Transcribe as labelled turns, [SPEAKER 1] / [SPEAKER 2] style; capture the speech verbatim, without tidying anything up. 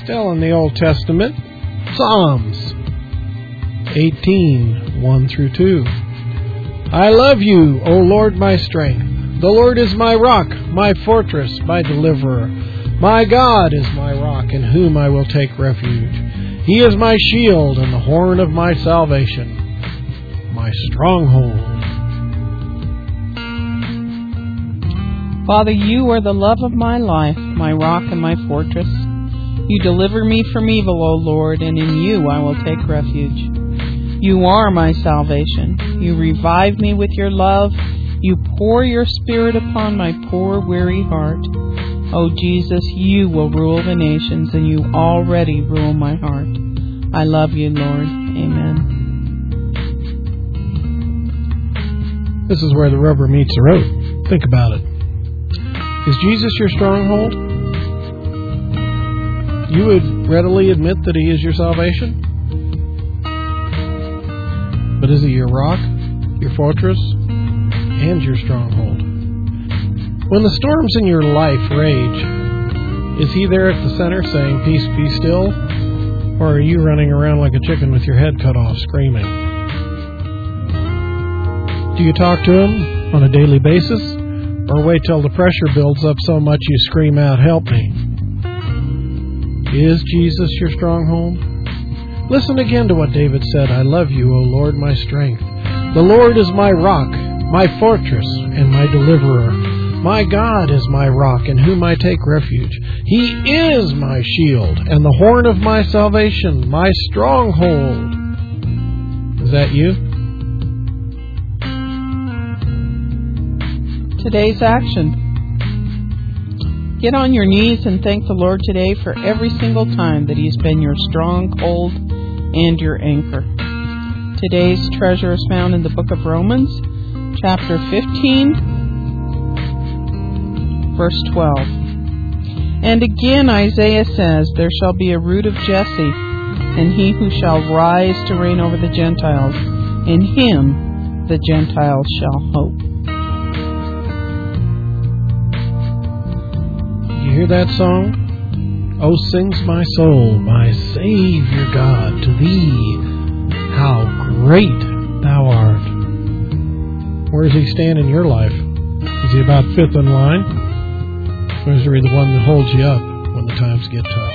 [SPEAKER 1] Still in the Old Testament, Psalms eighteen, one through two. I love you, O Lord, my strength. The Lord is my rock, my fortress, my deliverer. My God is my rock, in whom I will take refuge. He is my shield and the horn of my salvation, my stronghold.
[SPEAKER 2] Father, you are the love of my life, my rock and my fortress. You deliver me from evil, O Lord, and in you I will take refuge. You are my salvation. You revive me with your love. You pour your spirit upon my poor, weary heart. O Jesus, you will rule the nations, and you already rule my heart. I love you, Lord. Amen.
[SPEAKER 1] This is where the rubber meets the road. Think about it. Is Jesus your stronghold? You would readily admit that He is your salvation? But is He your rock, your fortress, and your stronghold? When the storms in your life rage, is He there at the center saying, "Peace, be still"? Or are you running around like a chicken with your head cut off, screaming? Do you talk to Him on a daily basis? Or wait till the pressure builds up so much you scream out, "Help me"? Is Jesus your stronghold? Listen again to what David said, I love you, O Lord, my strength. The Lord is my rock, my fortress, and my deliverer. My God is my rock, in whom I take refuge. He is my shield, and the horn of my salvation, my stronghold. Is that you?
[SPEAKER 2] Today's action. Get on your knees and thank the Lord today for every single time that He's been your stronghold and your anchor. Today's treasure is found in the book of Romans, chapter fifteen, verse twelve. And again Isaiah says, there shall be a root of Jesse, and he who shall rise to reign over the Gentiles. In him the Gentiles shall hope.
[SPEAKER 1] You hear that song? Oh, sings my soul, my Savior God, to Thee, how great Thou art. Where does He stand in your life? Is He about fifth in line? Or is He the one that holds you up when the times get tough?